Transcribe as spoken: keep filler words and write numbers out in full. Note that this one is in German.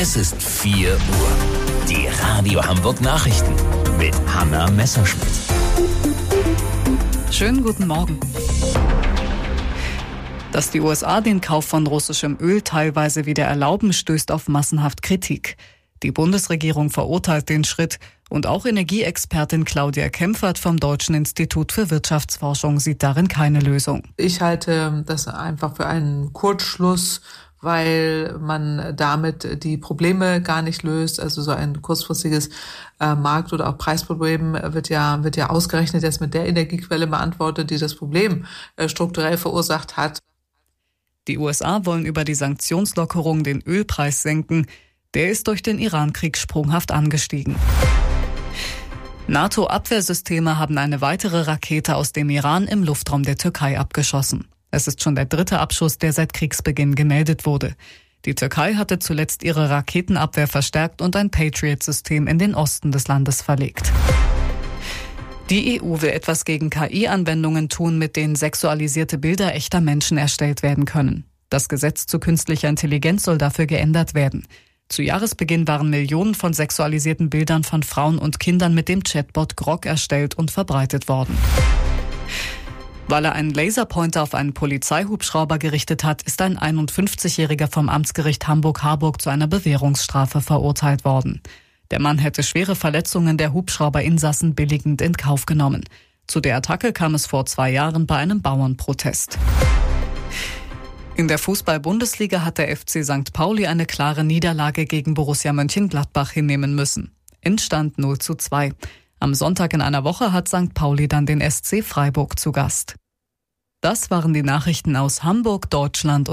Es ist vier Uhr. Die Radio Hamburg Nachrichten mit Hanna Messerschmidt. Schönen guten Morgen. Dass die U S A den Kauf von russischem Öl teilweise wieder erlauben, stößt auf massenhaft Kritik. Die Bundesregierung verurteilt den Schritt und auch Energieexpertin Claudia Kempfert vom Deutschen Institut für Wirtschaftsforschung sieht darin keine Lösung. Ich halte das einfach für einen Kurzschluss, weil man damit die Probleme gar nicht löst. Also so ein kurzfristiges äh, Markt- oder auch Preisproblem wird ja, wird ja ausgerechnet jetzt mit der Energiequelle beantwortet, die das Problem äh, strukturell verursacht hat. Die U S A wollen über die Sanktionslockerung den Ölpreis senken. Der ist durch den Iran-Krieg sprunghaft angestiegen. NATO-Abwehrsysteme haben eine weitere Rakete aus dem Iran im Luftraum der Türkei abgeschossen. Es ist schon der dritte Abschuss, der seit Kriegsbeginn gemeldet wurde. Die Türkei hatte zuletzt ihre Raketenabwehr verstärkt und ein Patriot-System in den Osten des Landes verlegt. Die E U will etwas gegen K I-Anwendungen tun, mit denen sexualisierte Bilder echter Menschen erstellt werden können. Das Gesetz zu künstlicher Intelligenz soll dafür geändert werden. Zu Jahresbeginn waren Millionen von sexualisierten Bildern von Frauen und Kindern mit dem Chatbot Grok erstellt und verbreitet worden. Weil er einen Laserpointer auf einen Polizeihubschrauber gerichtet hat, ist ein einundfünfzigjähriger vom Amtsgericht Hamburg-Harburg zu einer Bewährungsstrafe verurteilt worden. Der Mann hätte schwere Verletzungen der Hubschrauberinsassen billigend in Kauf genommen. Zu der Attacke kam es vor zwei Jahren bei einem Bauernprotest. In der Fußball-Bundesliga hat der F C Sankt Pauli eine klare Niederlage gegen Borussia Mönchengladbach hinnehmen müssen. Endstand null zu zwei. Am Sonntag in einer Woche hat Sankt Pauli dann den S C Freiburg zu Gast. Das waren die Nachrichten aus Hamburg, Deutschland